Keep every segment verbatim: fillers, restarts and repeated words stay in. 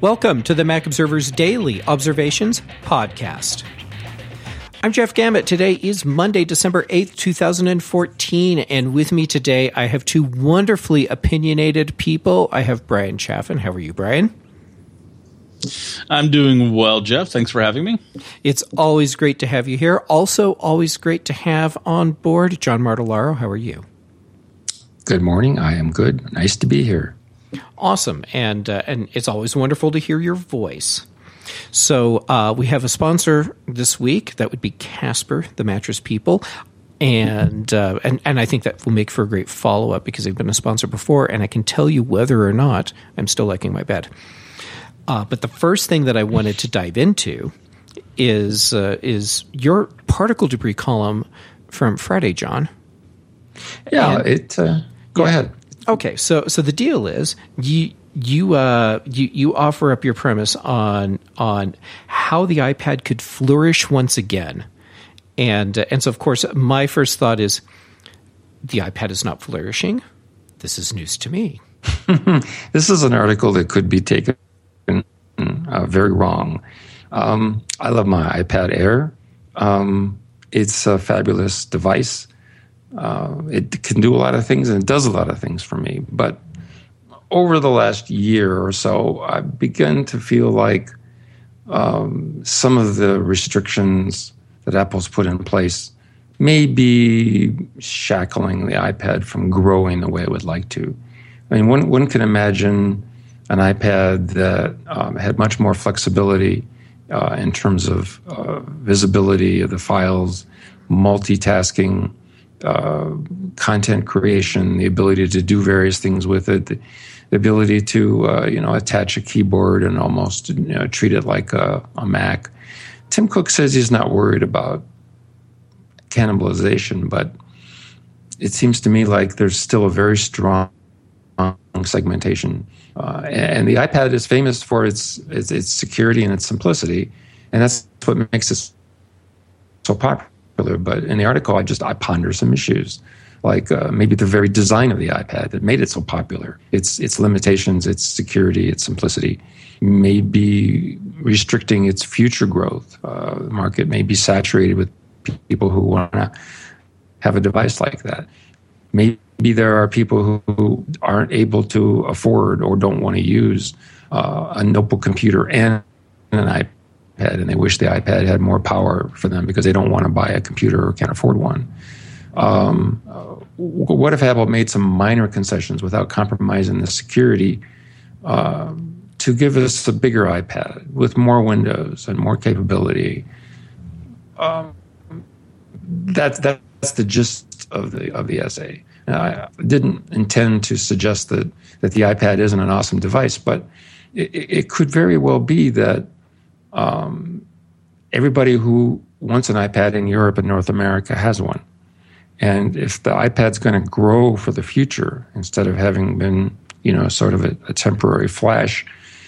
Welcome to the Mac Observer's Daily Observations Podcast. I'm Jeff Gamet. Today is Monday, December eighth, twenty fourteen, and with me today I have two wonderfully opinionated people. I have Brian Chaffin. How are you, Brian? I'm doing well, Jeff. Thanks for having me. It's always great to have you here. Also, always great to have on board John Martellaro. How are you? Good morning. I am good. Nice to be here. Awesome. And uh, and it's always wonderful to hear your voice. So uh, we have a sponsor this week. That would be Casper, the mattress people. And, uh, and and I think that will make for a great follow-up because they've been a sponsor before, and I can tell you whether or not I'm still liking my bed. Uh, but the first thing that I wanted to dive into is uh, is your particle debris column from Friday, John. Yeah, and, it. Uh, go yeah. ahead. Okay, so so the deal is you you uh you, you offer up your premise on on how the iPad could flourish once again, and uh, and so of course my first thought is the iPad is not flourishing. This is news to me. This is an article that could be taken uh, very wrong. Um, I love my iPad Air. Um, it's a fabulous device. Uh, it can do a lot of things, and it does a lot of things for me. But over the last year or so, I've begun to feel like um, some of the restrictions that Apple's put in place may be shackling the iPad from growing the way it would like to. I mean, one, one can imagine an iPad that um, had much more flexibility uh, in terms of uh, visibility of the files, multitasking, Uh, content creation, the ability to do various things with it, the, the ability to uh, you know attach a keyboard and almost you know, treat it like a, a Mac. Tim Cook says he's not worried about cannibalization, but it seems to me like there's still a very strong segmentation. Uh, and the iPad is famous for its, its its security and its simplicity, and that's what makes it so popular. But in the article, I just I ponder some issues, like uh, maybe the very design of the iPad that made it so popular. Its its limitations, its security, its simplicity, may be restricting its future growth. Uh, the market may be saturated with people who want to have a device like that. Maybe there are people who, who aren't able to afford or don't want to use uh, a notebook computer and an iPad. And they wish the iPad had more power for them because they don't want to buy a computer or can't afford one. Um, uh, what if Apple made some minor concessions without compromising the security uh, to give us a bigger iPad with more windows and more capability? Um, that's that's the gist of the of the essay. Now, I didn't intend to suggest that that the iPad isn't an awesome device, but it, it could very well be that. Um, everybody who wants an iPad in Europe and North America has one. And if the iPad's going to grow for the future, instead of having been, you know, sort of a, a temporary flash,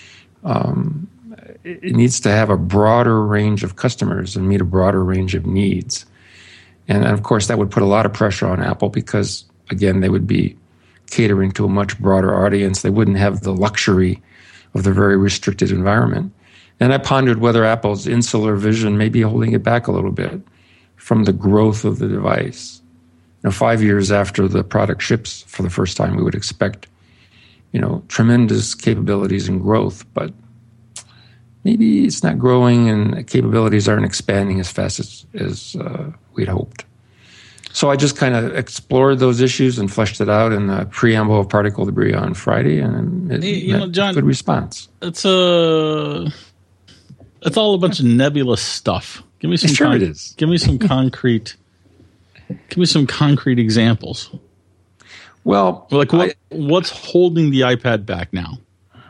um, it, it needs to have a broader range of customers and meet a broader range of needs. And of course, that would put a lot of pressure on Apple because, again, they would be catering to a much broader audience. They wouldn't have the luxury of the very restricted environment. And I pondered whether Apple's insular vision may be holding it back a little bit from the growth of the device. You know, five years after the product ships for the first time, we would expect, you know, tremendous capabilities and growth, but maybe it's not growing and capabilities aren't expanding as fast as, as uh, we'd hoped. So I just kind of explored those issues and fleshed it out in the preamble of Particle Debris on Friday, and it you know, John, good response. It's a... It's all a bunch of nebulous stuff. Give me some. Sure, con- it is. Give me some concrete. Give me some concrete examples. Well, like what? I, what's holding the iPad back now?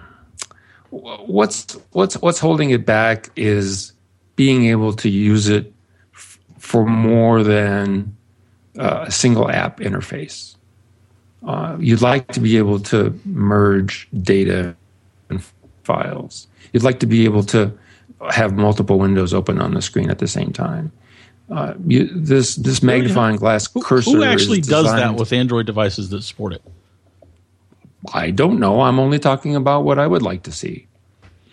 What's what's what's holding it back is being able to use it f- for more than uh, a single app interface. Uh, you'd like to be able to merge data and files. You'd like to be able to have multiple windows open on the screen at the same time. Uh, you, this this magnifying glass who, cursor who actually is does designed, that with Android devices that support it? I don't know. I'm only talking about what I would like to see.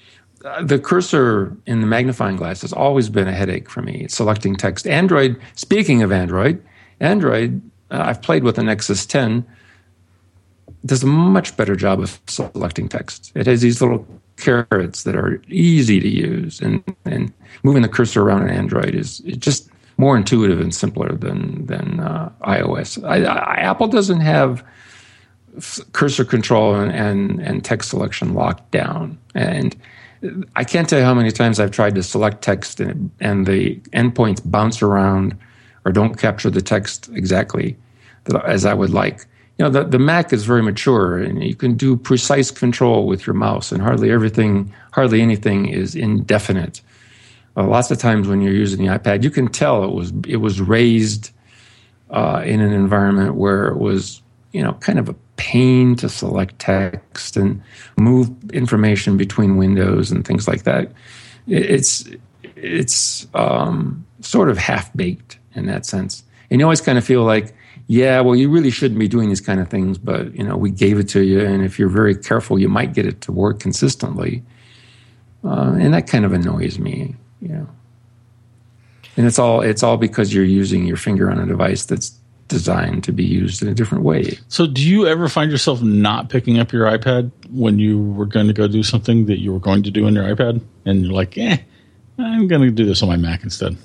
uh, the cursor in the magnifying glass has always been a headache for me, selecting text. Android, speaking of Android, Android, uh, I've played with the Nexus ten, does a much better job of selecting text. It has these little carrots that are easy to use, and, and moving the cursor around in Android is just more intuitive and simpler than than uh, iOS. I, I, Apple doesn't have cursor control and, and, and text selection locked down. And I can't tell you how many times I've tried to select text and, and the endpoints bounce around or don't capture the text exactly as I would like. You know, the, the Mac is very mature, and you can do precise control with your mouse, and hardly everything, hardly anything is indefinite. Uh, lots of times when you're using the iPad, you can tell it was it was raised uh, in an environment where it was, you know, kind of a pain to select text and move information between windows and things like that. It's it's um, sort of half baked in that sense, and you always kind of feel like, yeah, well, you really shouldn't be doing these kind of things, but, you know, we gave it to you, and if you're very careful, you might get it to work consistently. Uh, and that kind of annoys me, you know. And it's all it's all because you're using your finger on a device that's designed to be used in a different way. So do you ever find yourself not picking up your iPad when you were going to go do something that you were going to do on your iPad? And you're like, eh, I'm going to do this on my Mac instead.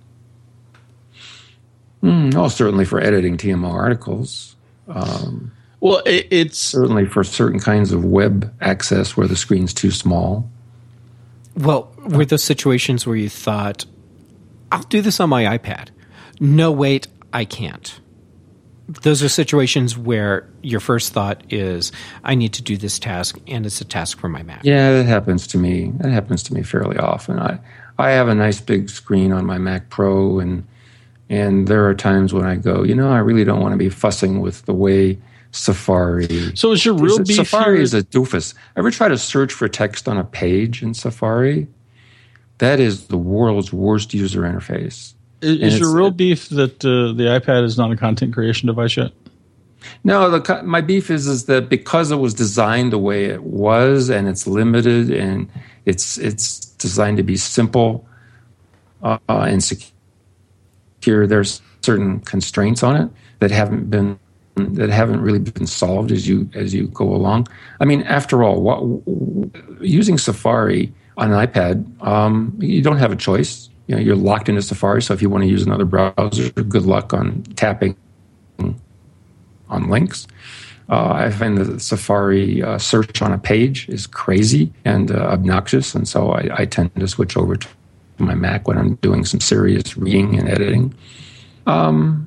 Mm, oh, certainly for editing T M O articles. Um, well, it, it's certainly for certain kinds of web access where the screen's too small. Well, were those situations where you thought, I'll do this on my iPad? No, wait, I can't. Those are situations where your first thought is, I need to do this task, and it's a task for my Mac. Yeah, that happens to me. That happens to me fairly often. I, I have a nice big screen on my Mac Pro, and And there are times when I go, you know, I really don't want to be fussing with the way Safari. So is your real beef Safari here? is a doofus. Ever try to search for text on a page in Safari? That is the world's worst user interface. Is, is your real beef that uh, the iPad is not a content creation device yet? No, the, my beef is is that because it was designed the way it was, and it's limited, and it's it's designed to be simple uh, and secure. Here, there's certain constraints on it that haven't been that haven't really been solved as you as you go along. I mean, after all, what, using Safari on an iPad, um, you don't have a choice. You know, you're locked into Safari. So if you want to use another browser, good luck on tapping on links. Uh, I find the Safari uh, search on a page is crazy and uh, obnoxious, and so I, I tend to switch over to my Mac when I'm doing some serious reading and editing. Um,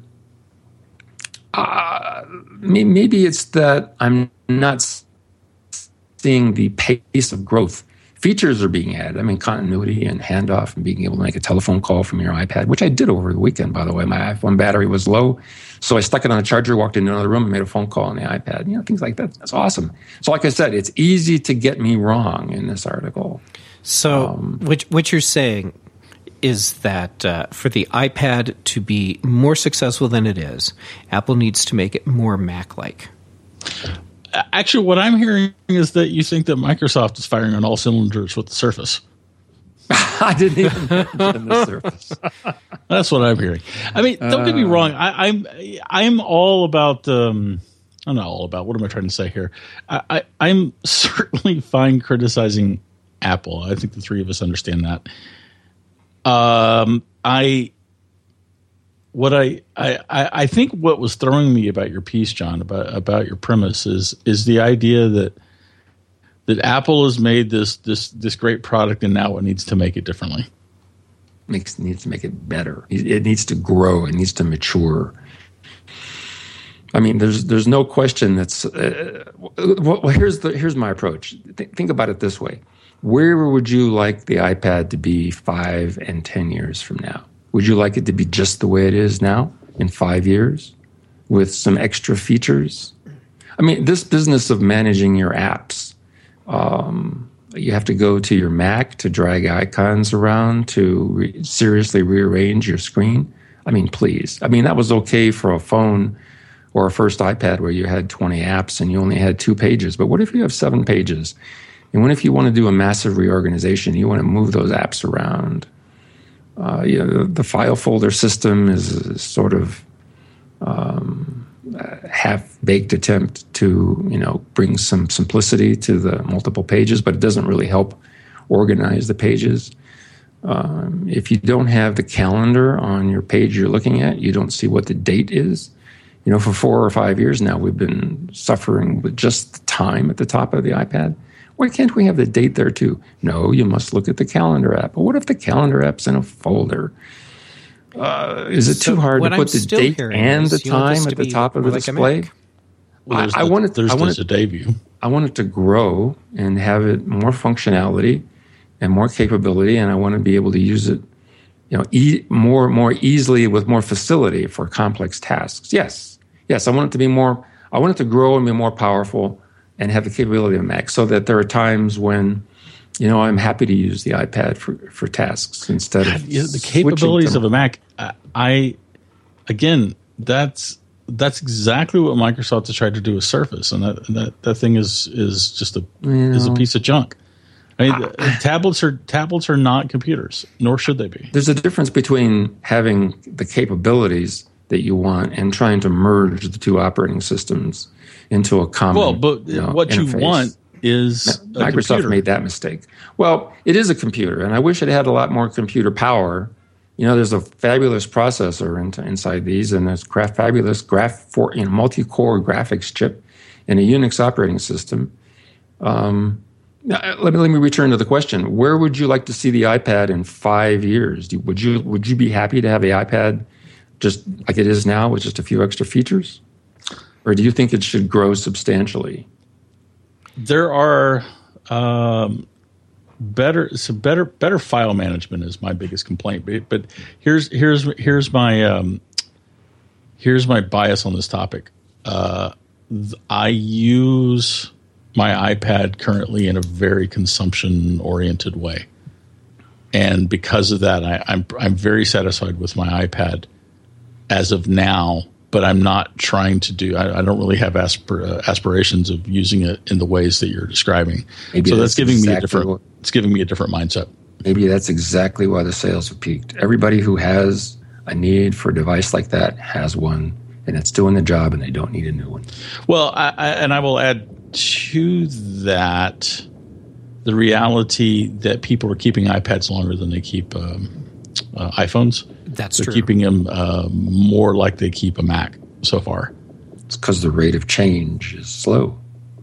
uh, maybe it's that I'm not seeing the pace of growth. Features are being added. I mean, continuity and handoff and being able to make a telephone call from your iPad, which I did over the weekend, by the way. My iPhone battery was low, so I stuck it on a charger, walked into another room, and made a phone call on the iPad. You know, things like that. That's awesome. So like I said, it's easy to get me wrong in this article. So um, what, what you're saying is that uh, for the iPad to be more successful than it is, Apple needs to make it more Mac-like. Actually, what I'm hearing is that you think that Microsoft is firing on all cylinders with the Surface. I didn't even mention the Surface. That's what I'm hearing. I mean, don't get me wrong. I, I'm I'm all about. Um, I'm not all about. What am I trying to say here? I, I, I'm certainly fine criticizing Apple. I think the three of us understand that. Um, I. What I, I, I think what was throwing me about your piece, John, about about your premise is is the idea that that Apple has made this this this great product and now it needs to make it differently. Makes needs to make it better. It needs to grow. It needs to mature. I mean, there's there's no question that's. Uh, well, here's the here's my approach. Th- think about it this way: where would you like the iPad to be five and ten years from now? Would you like it to be just the way it is now in five years with some extra features? I mean, this business of managing your apps, um, you have to go to your Mac to drag icons around to re- seriously rearrange your screen. I mean, please. I mean, that was okay for a phone or a first iPad where you had twenty apps and you only had two pages. But what if you have seven pages? And when if you want to do a massive reorganization, you want to move those apps around. Uh, you know, the, the file folder system is, is sort of um, a half-baked attempt to, you know, bring some simplicity to the multiple pages, but it doesn't really help organize the pages. Um, if you don't have the calendar on your page you're looking at, you don't see what the date is. You know, for four or five years now, we've been suffering with just the time at the top of the iPad. Why can't we have the date there too? No, you must look at the calendar app. But what if the calendar app's in a folder? Uh, is it So too hard to what put I'm the still date hearing and is the you want this time to at the be top of the more like a display? Mac. Well, there's I, I the, want it. there's I want the it, today view. I want it to grow and have it more functionality and more capability, and I want to be able to use it, you know, e- more more easily with more facility for complex tasks. Yes, yes, I want it to be more. I want it to grow and be more powerful and have the capability of Mac, so that there are times when, you know, I'm happy to use the iPad for, for tasks instead of Yeah, the capabilities to, of a Mac. I, I again, that's that's exactly what Microsoft has tried to do with Surface, and that and that, that thing is is just a You is a know. piece of junk. I mean, the, tablets are tablets are not computers, nor should they be. There's a difference between having the capabilities that you want and trying to merge the two operating systems into a common. Well, but you know, what interface. you want is a Microsoft computer. made that mistake. Well, it is a computer, and I wish it had a lot more computer power. You know, there's a fabulous processor in, inside these, and there's graph, fabulous graph for you know, multi-core graphics chip in a Unix operating system. Um, now, let me let me return to the question: where would you like to see the iPad in five years? Do, would you would you be happy to have the iPad just like it is now with just a few extra features, or do you think it should grow substantially? There are um, better so better better file management is my biggest complaint. But, but here's here's here's my um, here's my bias on this topic. Uh, th- I use my iPad currently in a very consumption oriented way, and because of that, I, I'm I'm very satisfied with my iPad as of now. But I'm not trying to do. I, I don't really have aspir, uh, aspirations of using it in the ways that you're describing. Maybe so that's that's giving me a exactly different. what- It's giving me a different mindset. Maybe that's exactly why the sales have peaked. Everybody who has a need for a device like that has one, and it's doing the job, and they don't need a new one. Well, I, I, and I will add to that the reality that people are keeping iPads longer than they keep um, uh, iPhones. That's They're true. keeping them uh, more like they keep a Mac so far. It's because the rate of change is slow.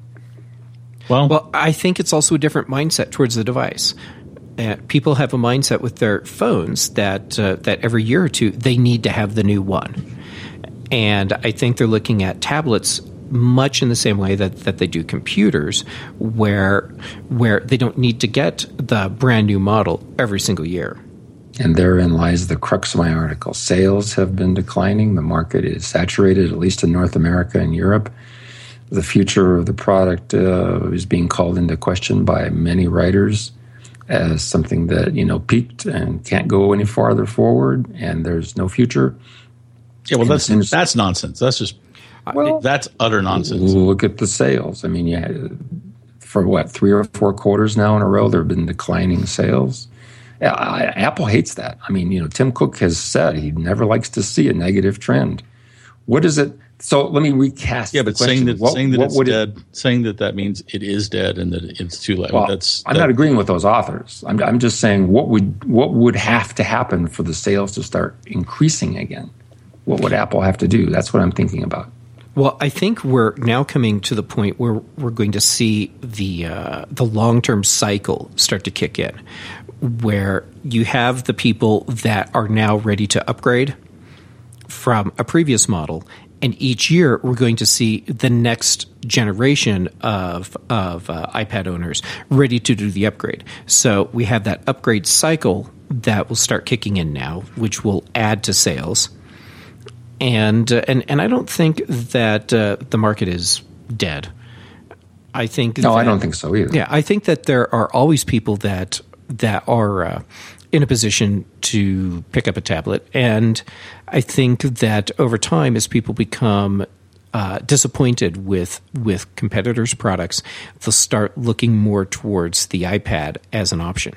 Well, Well, I think it's also a different mindset towards the device. Uh, people have a mindset with their phones that uh, that every year or two they need to have the new one, and I think they're looking at tablets much in the same way that, that they do computers, where where they don't need to get the brand new model every single year. And therein lies the crux of my article. Sales have been declining. The market is saturated, at least in North America and Europe. The future of the product uh, is being called into question by many writers as something that, you know, peaked and can't go any farther forward, and there's no future. yeah, well, that's seems- that's nonsense. That's just Well, that's utter nonsense. look at the sales. I mean, yeah, for what, three or four quarters now in a row, there have been declining sales. I, Apple hates that. I mean, you know, Tim Cook has said he never likes to see a negative trend. What is it? So let me recast. Yeah, the but saying question. that What- saying that what it's would it- dead, saying that that means it is dead and that it's too late. Well, that's I'm that- not agreeing with those authors. I'm, I'm just saying what would what would have to happen for the sales to start increasing again? What would Apple have to do? That's what I'm thinking about. Well, I think we're now coming to the point where we're going to see the uh, the long term cycle start to kick in, where you have the people that are now ready to upgrade from a previous model, and each year we're going to see the next generation of of uh, iPad owners ready to do the upgrade. So we have that upgrade cycle that will start kicking in now, which will add to sales. And uh, and and I don't think that uh, the market is dead. I think No, that, I don't think so either. Yeah, I think that there are always people that that are uh, in a position to pick up a tablet, and I think that over time, as people become uh, disappointed with with competitors' products, they'll start looking more towards the iPad as an option.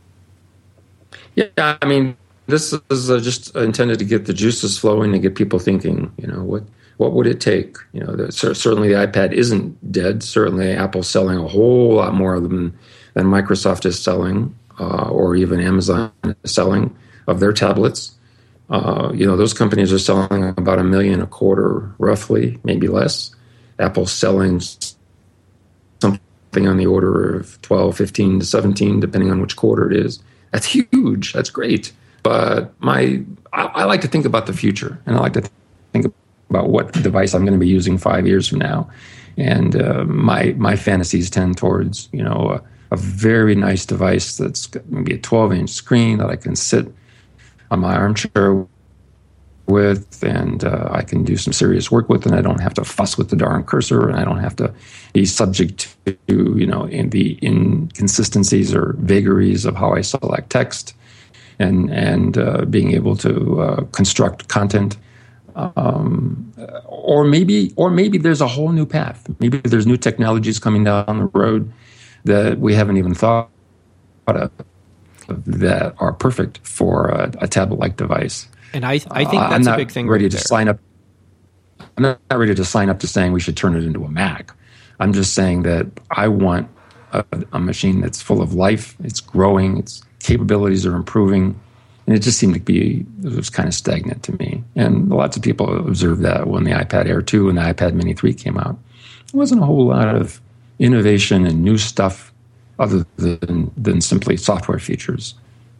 Yeah, I mean, this is uh, just intended to get the juices flowing, to get people thinking. You know, what what would it take? You know, the, certainly the iPad isn't dead. Certainly, Apple's selling a whole lot more than than Microsoft is selling, uh, or even Amazon is selling of their tablets. Uh, you know, those companies are selling about a million a quarter, roughly, maybe less. Apple's selling something on the order of twelve, fifteen to seventeen, depending on which quarter it is. That's huge. That's great. But my, I, I like to think about the future, and I like to th- think about what device I'm going to be using five years from now. And uh, my my fantasies tend towards, you know, a, a very nice device that's maybe a twelve-inch screen that I can sit on my armchair with, and uh, I can do some serious work with, and I don't have to fuss with the darn cursor, and I don't have to be subject to, you know, in the inconsistencies or vagaries of how I select text, and and uh, being able to uh, construct content. Um, or maybe, or maybe there's a whole new path. Maybe there's new technologies coming down the road that we haven't even thought of, that are perfect for a, a tablet-like device. And I, I think that's uh, a big thing. Ready right to there. sign up. I'm not ready to sign up to saying we should turn it into a Mac. I'm just saying that I want a, a machine that's full of life. It's growing. Its capabilities are improving, and it just seemed to be it was kind of stagnant to me. And lots of people observed that when the iPad Air two and the iPad Mini three came out. There wasn't a whole lot of innovation and new stuff other than than simply software features.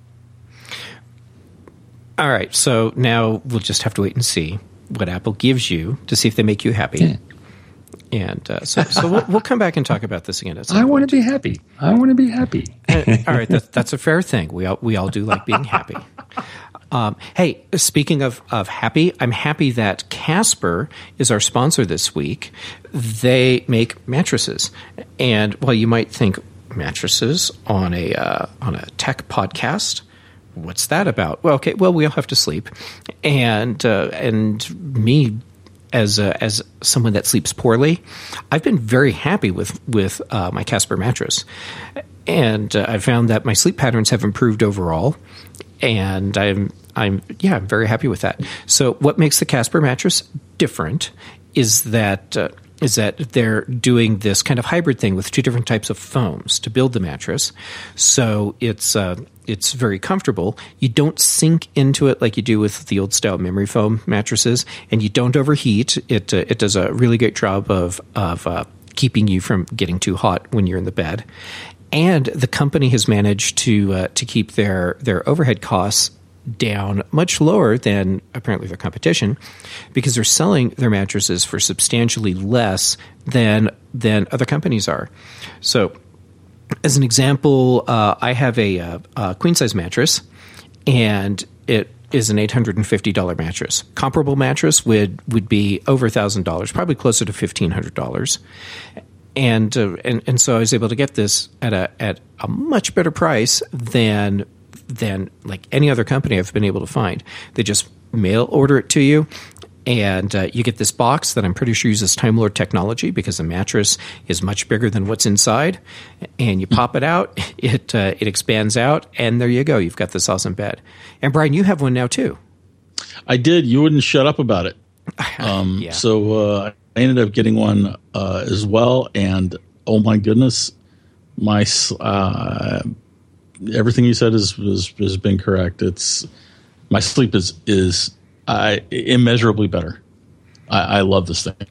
All right, so now we'll just have to wait and see what Apple gives you to see if they make you happy. Yeah. And uh, so, so we'll, we'll come back and talk about this again. At some I point. want to be happy. I want to be happy. uh, all right, that, that's a fair thing. We all we all do like being happy. Um, hey, speaking of, of happy, I'm happy that Casper is our sponsor this week. They make mattresses, and while you might think mattresses on a uh, on a tech podcast, what's that about? Well, okay, well we all have to sleep, and uh, and me as a, as someone that sleeps poorly, I've been very happy with with uh, my Casper mattress, and uh, I found that my sleep patterns have improved overall, and I'm I'm yeah I'm very happy with that. So what makes the Casper mattress different is that. Uh, is that they're doing this kind of hybrid thing with two different types of foams to build the mattress. So it's uh, it's very comfortable. You don't sink into it like you do with the old style memory foam mattresses, and you don't overheat. It uh, it does a really great job of of uh, keeping you from getting too hot when you're in the bed. And the company has managed to uh, to keep their their overhead costs down much lower than apparently their competition, because they're selling their mattresses for substantially less than than other companies are. So, as an example, uh, I have a, a, a queen size mattress, and it is an eight hundred fifty dollars mattress. Comparable mattress would would be over one thousand dollars, probably closer to fifteen hundred dollars. And uh, and and so I was able to get this at a at a much better price than. than like any other company I've been able to find. They just mail order it to you, and uh, you get this box that I'm pretty sure uses Time Lord technology, because the mattress is much bigger than what's inside, and you pop it out, it uh, it expands out, and there you go. You've got this awesome bed. And Brian, you have one now too. I did. You wouldn't shut up about it. Um, yeah. So uh, I ended up getting one uh, as well, and oh my goodness, my uh, everything you said is, is has been correct. It's my sleep is is uh, immeasurably better. I, I love this thing.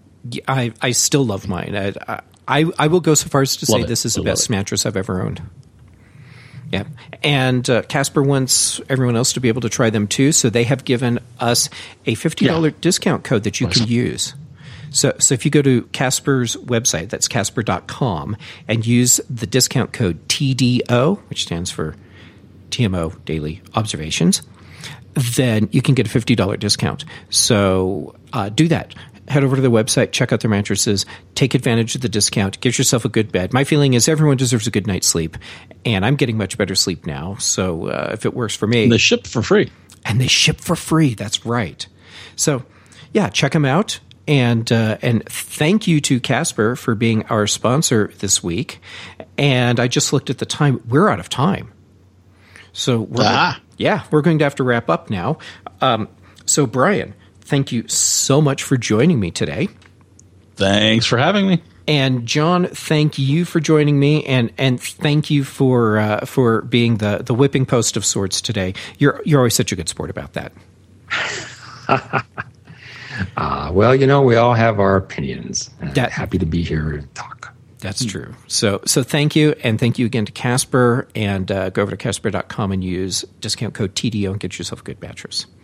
I I still love mine. I I, I will go so far as to say Love this it. is the I love best it. mattress I've ever owned. Yeah, and uh, Casper wants everyone else to be able to try them too, so they have given us a fifty dollars Yeah. discount code that you can use. So, so if you go to Casper's website, that's casper dot com, and use the discount code T D O, which stands for T M O Daily Observations, then you can get a fifty dollars discount. So uh, do that. Head over to the website, check out their mattresses, take advantage of the discount, get yourself a good bed. My feeling is everyone deserves a good night's sleep, and I'm getting much better sleep now. So uh, if it works for me. And they ship for free. And they ship for free. That's right. So, yeah, check them out. And uh, and thank you to Casper for being our sponsor this week. And I just looked at the time; we're out of time. So we're ah. yeah, we're going to have to wrap up now. Um, so Brian, thank you so much for joining me today. Thanks for having me. And John, thank you for joining me, and and thank you for uh, for being the the whipping post of sorts today. You're you're always such a good sport about that. uh, well, you know, we all have our opinions. That, happy to be here and talk. That's true. So so thank you, and thank you again to Casper. And uh, go over to casper dot com and use discount code T D O and get yourself a good mattress.